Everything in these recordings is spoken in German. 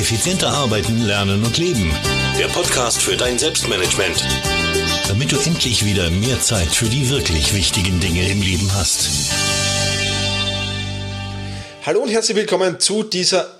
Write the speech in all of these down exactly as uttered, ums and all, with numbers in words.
Effizienter arbeiten, lernen und leben. Der Podcast für dein Selbstmanagement. Damit du endlich wieder mehr Zeit für die wirklich wichtigen Dinge im Leben hast. Hallo und herzlich willkommen zu dieser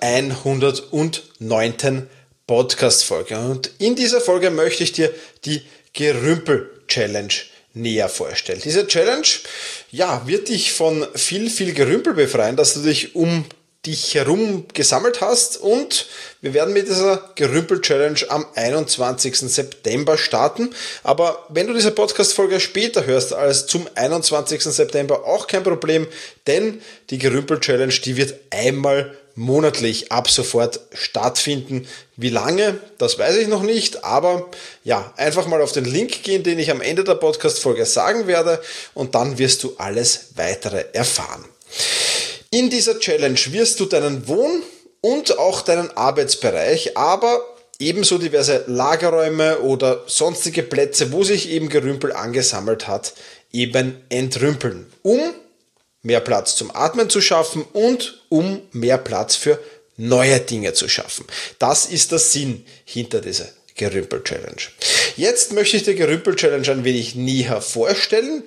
hundertneunten Podcast-Folge. Und in dieser Folge möchte ich dir die Gerümpel-Challenge näher vorstellen. Diese Challenge, ja, wird dich von viel, viel Gerümpel befreien, dass du dich um dich herum gesammelt hast, und wir werden mit dieser Gerümpel-Challenge am einundzwanzigsten September starten. Aber wenn du diese Podcast-Folge später hörst als zum einundzwanzigsten September, auch kein Problem, denn die Gerümpel-Challenge, die wird einmal monatlich ab sofort stattfinden. Wie lange, das weiß ich noch nicht, aber ja, einfach mal auf den Link gehen, den ich am Ende der Podcast-Folge sagen werde, und dann wirst du alles weitere erfahren. In dieser Challenge wirst du deinen Wohn- und auch deinen Arbeitsbereich, aber ebenso diverse Lagerräume oder sonstige Plätze, wo sich eben Gerümpel angesammelt hat, eben entrümpeln, um mehr Platz zum Atmen zu schaffen und um mehr Platz für neue Dinge zu schaffen. Das ist der Sinn hinter dieser Gerümpel-Challenge. Jetzt möchte ich die Gerümpel-Challenge ein wenig näher vorstellen.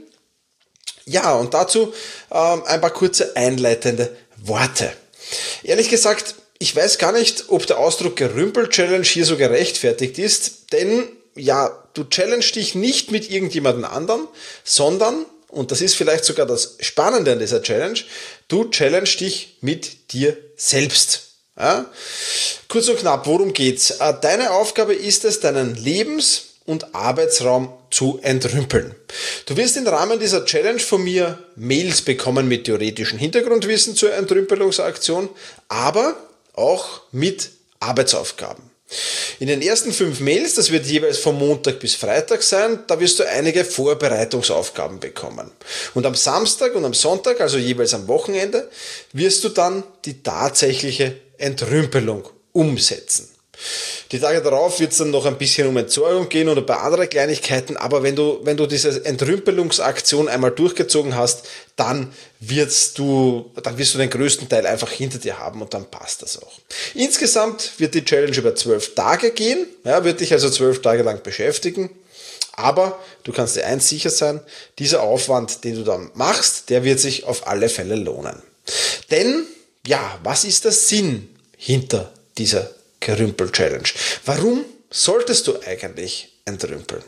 Ja, und dazu ähm, ein paar kurze einleitende Worte. Ehrlich gesagt, ich weiß gar nicht, ob der Ausdruck Gerümpel-Challenge hier so gerechtfertigt ist, denn ja, du challenge dich nicht mit irgendjemandem anderen, sondern, und das ist vielleicht sogar das Spannende an dieser Challenge, du challenge dich mit dir selbst. Ja? Kurz und knapp, worum geht's? Deine Aufgabe ist es, deinen Lebens- und Arbeitsraum zu entrümpeln. Du wirst im Rahmen dieser Challenge von mir Mails bekommen mit theoretischem Hintergrundwissen zur Entrümpelungsaktion, aber auch mit Arbeitsaufgaben. In den ersten fünf Mails, das wird jeweils von Montag bis Freitag sein, da wirst du einige Vorbereitungsaufgaben bekommen. Und am Samstag und am Sonntag, also jeweils am Wochenende, wirst du dann die tatsächliche Entrümpelung umsetzen. Die Tage darauf wird es dann noch ein bisschen um Entsorgung gehen oder bei anderen Kleinigkeiten, aber wenn du, wenn du diese Entrümpelungsaktion einmal durchgezogen hast, dann wirst du, dann wirst du den größten Teil einfach hinter dir haben, und dann passt das auch. Insgesamt wird die Challenge über zwölf Tage gehen, ja, wird dich also zwölf Tage lang beschäftigen, aber du kannst dir eins sicher sein, dieser Aufwand, den du dann machst, der wird sich auf alle Fälle lohnen. Denn, ja, was ist der Sinn hinter dieser Gerümpel-Challenge? Warum solltest du eigentlich entrümpeln?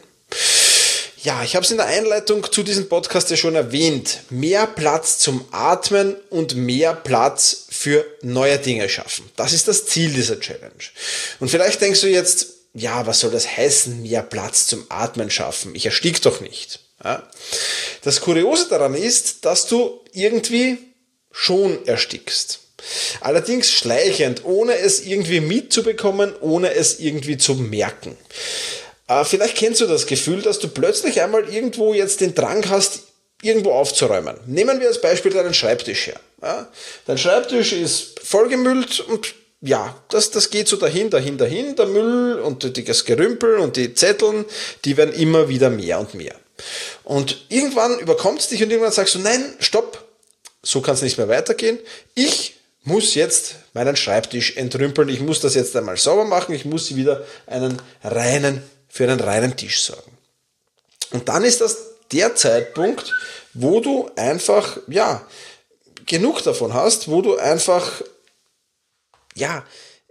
Ja, ich habe es in der Einleitung zu diesem Podcast ja schon erwähnt. Mehr Platz zum Atmen und mehr Platz für neue Dinge schaffen. Das ist das Ziel dieser Challenge. Und vielleicht denkst du jetzt, ja, was soll das heißen, mehr Platz zum Atmen schaffen? Ich erstick doch nicht. Ja? Das Kuriose daran ist, dass du irgendwie schon erstickst. Allerdings schleichend, ohne es irgendwie mitzubekommen, ohne es irgendwie zu merken. Äh, vielleicht kennst du das Gefühl, dass du plötzlich einmal irgendwo jetzt den Drang hast, irgendwo aufzuräumen. Nehmen wir als Beispiel deinen Schreibtisch her. Ja? Dein Schreibtisch ist vollgemüllt und ja, das, das geht so dahin, dahin, dahin. Der Müll und das Gerümpel und die Zetteln, die werden immer wieder mehr und mehr. Und irgendwann überkommt es dich und irgendwann sagst du, nein, stopp, so kann es nicht mehr weitergehen. Ich muss jetzt meinen Schreibtisch entrümpeln, ich muss das jetzt einmal sauber machen, ich muss wieder einen reinen, für einen reinen Tisch sorgen. Und dann ist das der Zeitpunkt, wo du einfach, ja, genug davon hast, wo du einfach, ja,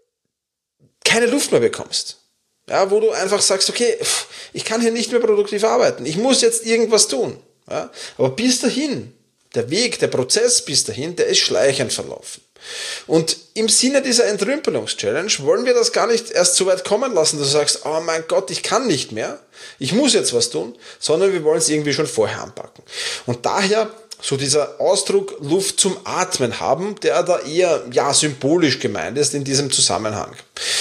keine Luft mehr bekommst. Ja, wo du einfach sagst, okay, ich kann hier nicht mehr produktiv arbeiten, ich muss jetzt irgendwas tun. Ja, aber bis dahin, der Weg, der Prozess bis dahin, der ist schleichend verlaufen. Und im Sinne dieser Entrümpelungs-Challenge wollen wir das gar nicht erst so weit kommen lassen, dass du sagst, oh mein Gott, ich kann nicht mehr, ich muss jetzt was tun, sondern wir wollen es irgendwie schon vorher anpacken. Und daher so dieser Ausdruck Luft zum Atmen haben, der da eher ja symbolisch gemeint ist in diesem Zusammenhang.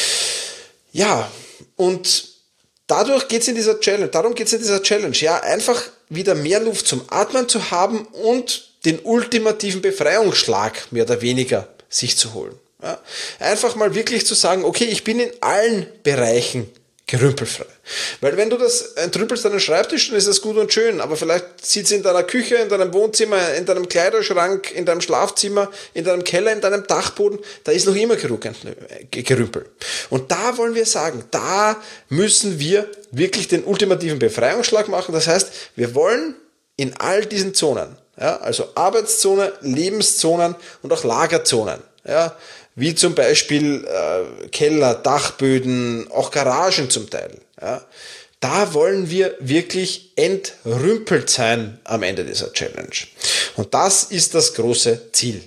Ja, und dadurch geht's in dieser Challenge, darum geht's in dieser Challenge, ja, einfach wieder mehr Luft zum Atmen zu haben und den ultimativen Befreiungsschlag mehr oder weniger sich zu holen. Ja, einfach mal wirklich zu sagen, okay, ich bin in allen Bereichen gerümpelfrei. Weil wenn du das entrümpelst an den Schreibtisch, dann ist das gut und schön, aber vielleicht sieht es in deiner Küche, in deinem Wohnzimmer, in deinem Kleiderschrank, in deinem Schlafzimmer, in deinem Keller, in deinem Dachboden, da ist noch immer Gerümpel. Und da wollen wir sagen, da müssen wir wirklich den ultimativen Befreiungsschlag machen. Das heißt, wir wollen in all diesen Zonen, ja, also Arbeitszone, Lebenszonen und auch Lagerzonen, ja, wie zum Beispiel äh, Keller, Dachböden, auch Garagen zum Teil. Ja. Da wollen wir wirklich entrümpelt sein am Ende dieser Challenge. Und das ist das große Ziel.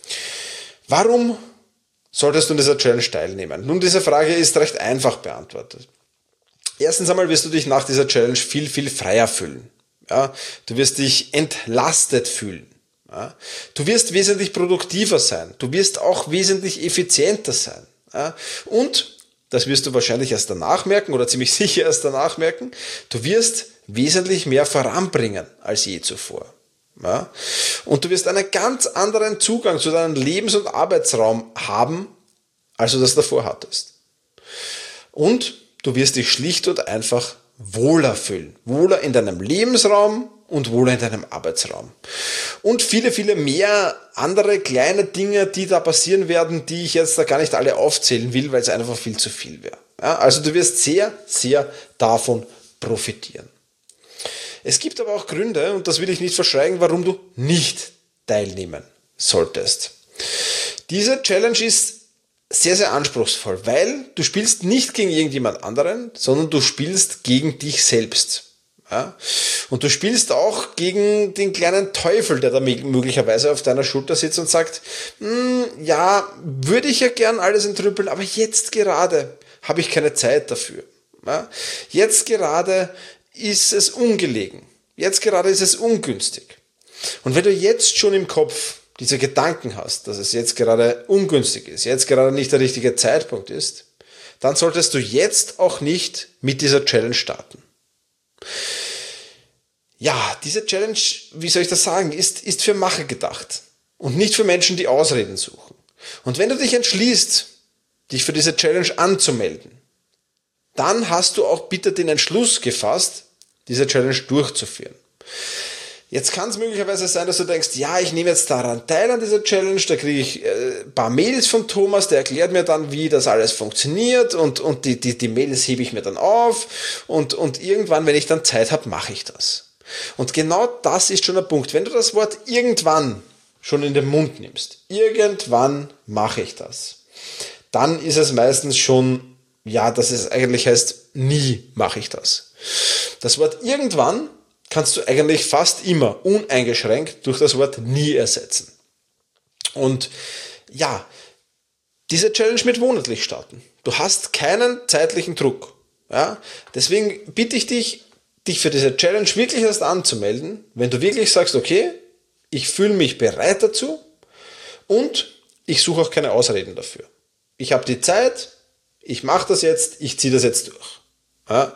Warum solltest du in dieser Challenge teilnehmen? Nun, diese Frage ist recht einfach beantwortet. Erstens einmal wirst du dich nach dieser Challenge viel, viel freier fühlen. Ja. Du wirst dich entlastet fühlen. Ja, du wirst wesentlich produktiver sein, du wirst auch wesentlich effizienter sein. Ja, und, das wirst du wahrscheinlich erst danach merken oder ziemlich sicher erst danach merken, du wirst wesentlich mehr voranbringen als je zuvor. Ja, und du wirst einen ganz anderen Zugang zu deinem Lebens- und Arbeitsraum haben, als du das davor hattest. Und du wirst dich schlicht und einfach wohler fühlen. Wohler in deinem Lebensraum und wohler in deinem Arbeitsraum. Und viele, viele mehr andere kleine Dinge, die da passieren werden, die ich jetzt da gar nicht alle aufzählen will, weil es einfach viel zu viel wäre. Ja, also du wirst sehr, sehr davon profitieren. Es gibt aber auch Gründe, und das will ich nicht verschweigen, warum du nicht teilnehmen solltest. Diese Challenge ist sehr, sehr anspruchsvoll, weil du spielst nicht gegen irgendjemand anderen, sondern du spielst gegen dich selbst. Ja? Und du spielst auch gegen den kleinen Teufel, der da möglicherweise auf deiner Schulter sitzt und sagt, ja, würde ich ja gern alles entrümpeln, aber jetzt gerade habe ich keine Zeit dafür. Ja? Jetzt gerade ist es ungelegen. Jetzt gerade ist es ungünstig. Und wenn du jetzt schon im Kopf diese Gedanken hast, dass es jetzt gerade ungünstig ist, jetzt gerade nicht der richtige Zeitpunkt ist, dann solltest du jetzt auch nicht mit dieser Challenge starten. Ja, diese Challenge, wie soll ich das sagen, ist, ist für Macher gedacht und nicht für Menschen, die Ausreden suchen. Und wenn du dich entschließt, dich für diese Challenge anzumelden, dann hast du auch bitte den Entschluss gefasst, diese Challenge durchzuführen. Jetzt kann es möglicherweise sein, dass du denkst, ja, ich nehme jetzt daran teil an dieser Challenge, da kriege ich äh, ein paar Mails von Thomas, der erklärt mir dann, wie das alles funktioniert und, und die, die, die Mails hebe ich mir dann auf und, und irgendwann, wenn ich dann Zeit habe, mache ich das. Und genau das ist schon der Punkt. Wenn du das Wort irgendwann schon in den Mund nimmst, irgendwann mache ich das, dann ist es meistens schon, ja, dass es eigentlich heißt, nie mache ich das. Das Wort irgendwann kannst du eigentlich fast immer uneingeschränkt durch das Wort nie ersetzen. Und ja, diese Challenge mit monatlich starten. Du hast keinen zeitlichen Druck. Ja? Deswegen bitte ich dich, dich für diese Challenge wirklich erst anzumelden, wenn du wirklich sagst, okay, ich fühle mich bereit dazu und ich suche auch keine Ausreden dafür. Ich habe die Zeit, ich mache das jetzt, ich ziehe das jetzt durch. Ja?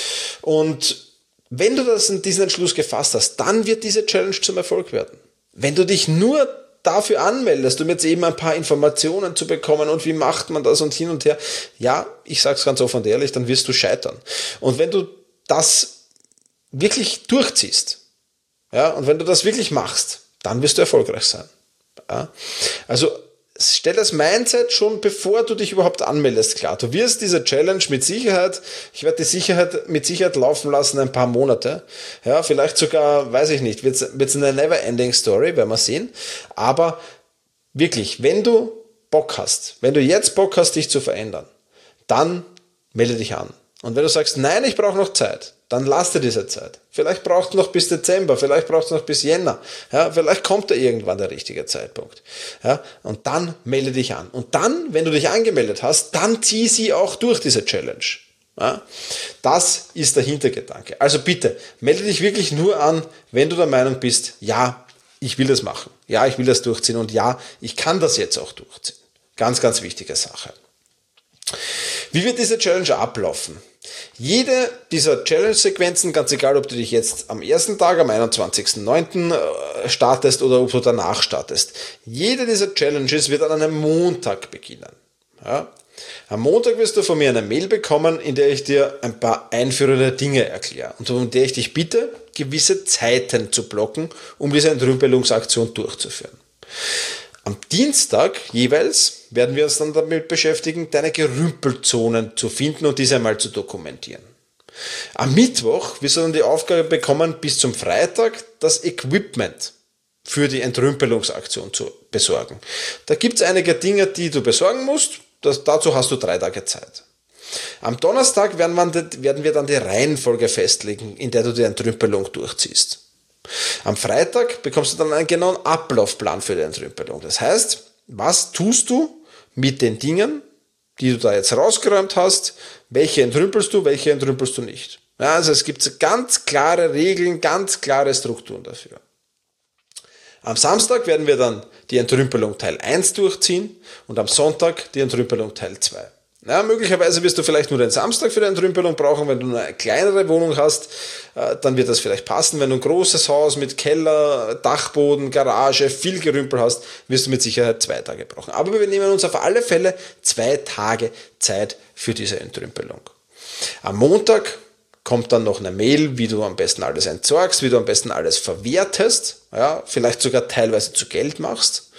Und wenn du das in diesen Entschluss gefasst hast, dann wird diese Challenge zum Erfolg werden. Wenn du dich nur dafür anmeldest, um jetzt eben ein paar Informationen zu bekommen und wie macht man das und hin und her, ja, ich sage es ganz offen und ehrlich, dann wirst du scheitern. Und wenn du das wirklich durchziehst, ja, und wenn du das wirklich machst, dann wirst du erfolgreich sein. Ja? Also stell das Mindset schon, bevor du dich überhaupt anmeldest, klar. Du wirst diese Challenge mit Sicherheit, ich werde die Sicherheit mit Sicherheit laufen lassen ein paar Monate. Ja, vielleicht sogar, weiß ich nicht, wird es eine never-ending Story, werden wir sehen. Aber wirklich, wenn du Bock hast, wenn du jetzt Bock hast, dich zu verändern, dann melde dich an. Und wenn du sagst, nein, ich brauche noch Zeit, dann lass dir diese Zeit. Vielleicht brauchst du noch bis Dezember, vielleicht brauchst du noch bis Jänner. Ja, vielleicht kommt da irgendwann der richtige Zeitpunkt. Ja, und dann melde dich an. Und dann, wenn du dich angemeldet hast, dann zieh sie auch durch, diese Challenge. Ja, das ist der Hintergedanke. Also bitte, melde dich wirklich nur an, wenn du der Meinung bist, ja, ich will das machen. Ja, ich will das durchziehen. Und ja, ich kann das jetzt auch durchziehen. Ganz, ganz wichtige Sache. Wie wird diese Challenge ablaufen? Jede dieser Challenge-Sequenzen, ganz egal, ob du dich jetzt am ersten Tag, am einundzwanzigsten neunten startest oder ob du danach startest, jede dieser Challenges wird an einem Montag beginnen. Ja? Am Montag wirst du von mir eine Mail bekommen, in der ich dir ein paar einführende Dinge erkläre und in der ich dich bitte, gewisse Zeiten zu blocken, um diese Entrümpelungsaktion durchzuführen. Am Dienstag jeweils werden wir uns dann damit beschäftigen, deine Gerümpelzonen zu finden und diese einmal zu dokumentieren. Am Mittwoch wirst du dann die Aufgabe bekommen, bis zum Freitag das Equipment für die Entrümpelungsaktion zu besorgen. Da gibt es einige Dinge, die du besorgen musst. Das, dazu hast du drei Tage Zeit. Am Donnerstag werden, man, werden wir dann die Reihenfolge festlegen, in der du die Entrümpelung durchziehst. Am Freitag bekommst du dann einen genauen Ablaufplan für die Entrümpelung. Das heißt, was tust du mit den Dingen, die du da jetzt rausgeräumt hast, welche entrümpelst du, welche entrümpelst du nicht. Ja, also es gibt ganz klare Regeln, ganz klare Strukturen dafür. Am Samstag werden wir dann die Entrümpelung Teil eins durchziehen und am Sonntag die Entrümpelung Teil zwei. Ja, möglicherweise wirst du vielleicht nur den Samstag für die Entrümpelung brauchen, wenn du eine kleinere Wohnung hast, dann wird das vielleicht passen. Wenn du ein großes Haus mit Keller, Dachboden, Garage, viel Gerümpel hast, wirst du mit Sicherheit zwei Tage brauchen. Aber wir nehmen uns auf alle Fälle zwei Tage Zeit für diese Entrümpelung. Am Montag kommt dann noch eine Mail, wie du am besten alles entsorgst, wie du am besten alles verwertest, ja, vielleicht sogar teilweise zu Geld machst.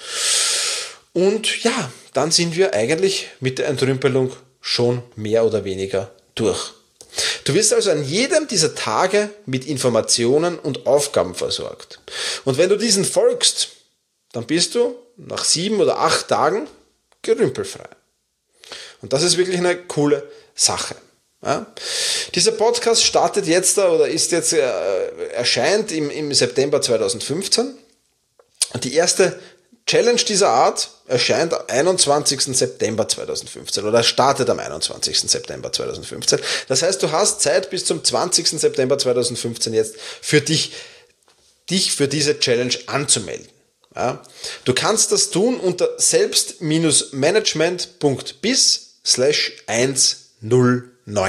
Und ja, dann sind wir eigentlich mit der Entrümpelung schon mehr oder weniger durch. Du wirst also an jedem dieser Tage mit Informationen und Aufgaben versorgt. Und wenn du diesen folgst, dann bist du nach sieben oder acht Tagen gerümpelfrei. Und das ist wirklich eine coole Sache. Ja. Dieser Podcast startet jetzt oder ist jetzt äh, erscheint im, im September zweitausendfünfzehn und die erste Challenge dieser Art erscheint am einundzwanzigsten September zweitausendfünfzehn oder startet am einundzwanzigsten September zweitausendfünfzehn. Das heißt, du hast Zeit bis zum zwanzigsten September zweitausendfünfzehn jetzt für dich, dich für diese Challenge anzumelden. Ja. Du kannst das tun unter selbst-management.biz slash hundertneun.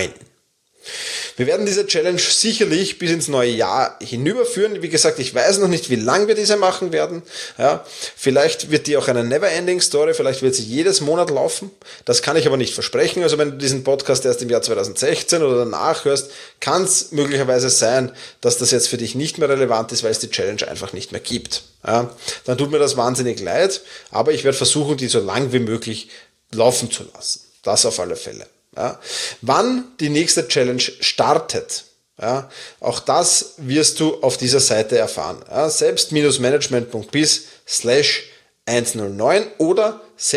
Wir werden diese Challenge sicherlich bis ins neue Jahr hinüberführen. Wie gesagt, ich weiß noch nicht, wie lange wir diese machen werden. Ja, vielleicht wird die auch eine Never-Ending-Story, vielleicht wird sie jedes Monat laufen. Das kann ich aber nicht versprechen. Also wenn du diesen Podcast erst im Jahr zweitausendsechzehn oder danach hörst, kann es möglicherweise sein, dass das jetzt für dich nicht mehr relevant ist, weil es die Challenge einfach nicht mehr gibt. Ja, dann tut mir das wahnsinnig leid, aber ich werde versuchen, die so lang wie möglich laufen zu lassen. Das auf alle Fälle. Ja. Wann die nächste Challenge startet, ja, auch das wirst du auf dieser Seite erfahren. Ja, selbst-management.biz slash hundertneun oder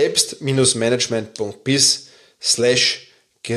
selbst-management.biz slash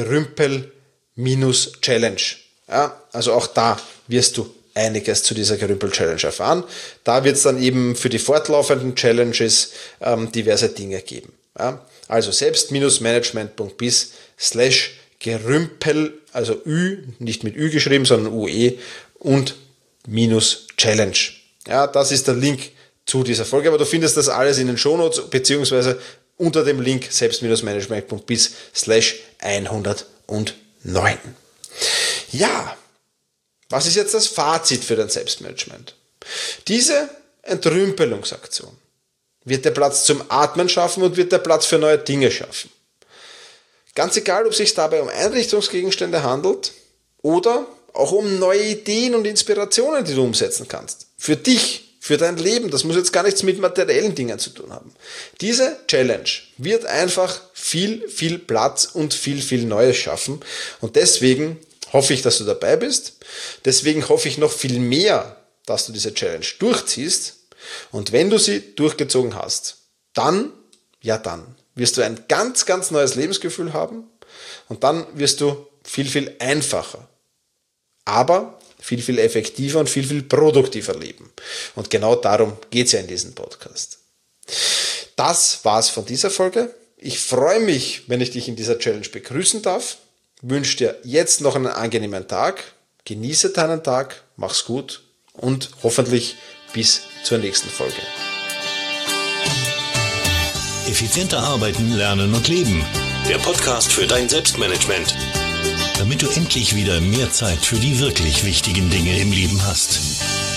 gerümpel-challenge. Ja, also auch da wirst du einiges zu dieser Gerümpel-Challenge erfahren. Da wird es dann eben für die fortlaufenden Challenges ähm, diverse Dinge geben. Ja. Also selbst-management.biz slash Gerümpel, also Ü, nicht mit Ü geschrieben, sondern U E und minus Challenge. Ja, das ist der Link zu dieser Folge, aber du findest das alles in den Shownotes, beziehungsweise unter dem Link selbst-management.biz slash hundertneun. Ja, was ist jetzt das Fazit für dein Selbstmanagement? Diese Entrümpelungsaktion wird der Platz zum Atmen schaffen und wird der Platz für neue Dinge schaffen. Ganz egal, ob es sich dabei um Einrichtungsgegenstände handelt oder auch um neue Ideen und Inspirationen, die du umsetzen kannst. Für dich, für dein Leben. Das muss jetzt gar nichts mit materiellen Dingen zu tun haben. Diese Challenge wird einfach viel, viel Platz und viel, viel Neues schaffen. Und deswegen hoffe ich, dass du dabei bist. Deswegen hoffe ich noch viel mehr, dass du diese Challenge durchziehst. Und wenn du sie durchgezogen hast, dann, ja dann, wirst du ein ganz, ganz neues Lebensgefühl haben und dann wirst du viel, viel einfacher, aber viel, viel effektiver und viel, viel produktiver leben. Und genau darum geht es ja in diesem Podcast. Das war's von dieser Folge. Ich freue mich, wenn ich dich in dieser Challenge begrüßen darf. Ich wünsche dir jetzt noch einen angenehmen Tag. Genieße deinen Tag, mach's gut und hoffentlich bis zur nächsten Folge. Effizienter arbeiten, lernen und leben. Der Podcast für dein Selbstmanagement. Damit du endlich wieder mehr Zeit für die wirklich wichtigen Dinge im Leben hast.